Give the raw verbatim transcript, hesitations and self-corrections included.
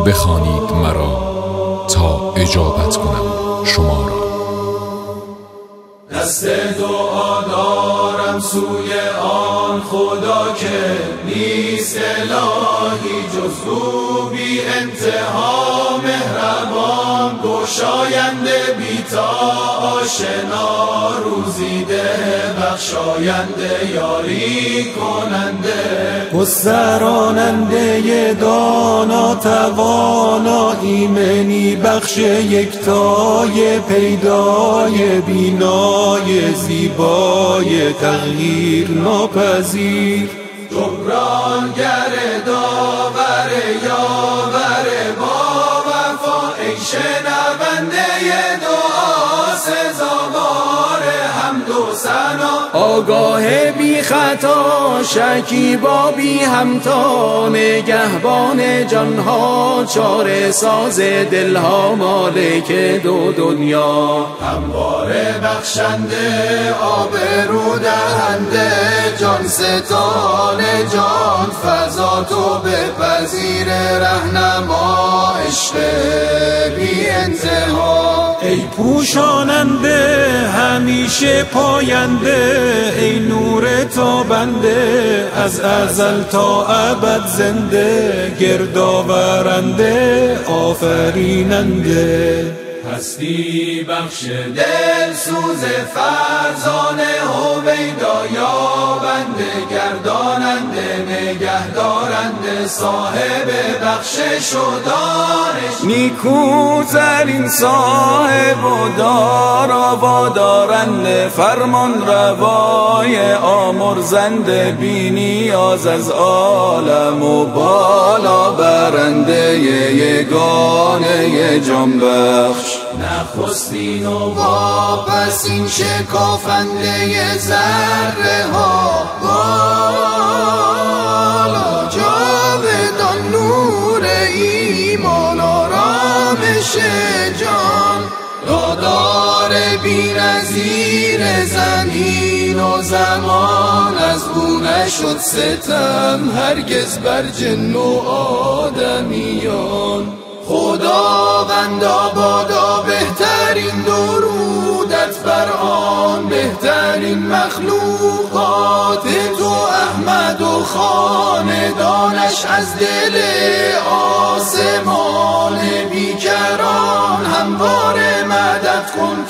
بخوانید مرا تا اجابت کنم شما را. دست دعا دارم سوی آن خدا که نیست الهی جز او بی انتها مهربان، گشاینده بی تا آشنا، روزیده بخشاینده یاری کننده، گستراننده دانا توانا، ایمنی بخش یکتای پیدای بینای زیبای تغییر ناپذیر، جبرانگر داور یاور با وفا، ای شنونده دعا سزاوار حمد و ثنا، آگاه بی خطا شکیبا بی همتا، نگهبان جانها چاره ساز دلها، مالک دو دنیا، همواره بخشنده آبرو دهنده، جان ستان جان فضا تو بپذیر رهنما، عشق بی انتها، ای پوشاننده همیشه پاینده، ای نور تابنده از ازل تا ابد زنده، گردآورنده آفریننده، هستی بخش دل سوز فرزانه هویدا، یابنده گرداننده نگهدارنده، صاحب بخشش و دانش، نیکوترین صاحب و دارا و دارنده، فرمان روای آمرزنده، بی نیاز از عالم و بالا برنده، یگانه جان بخش، نخستین و واپسین شکافنده ذره ها، بالا جاودان نور ایمان آرامش جان، دادار بی نظیر زمین و زمان، از او نشد ستم هرگز بر جن و آدمیان، خداوندا بادا بهترین درودت بر آن بهترین مخلوقات تو، احمد و خاندانش از دل آسمان بیکران، همواره مدد کن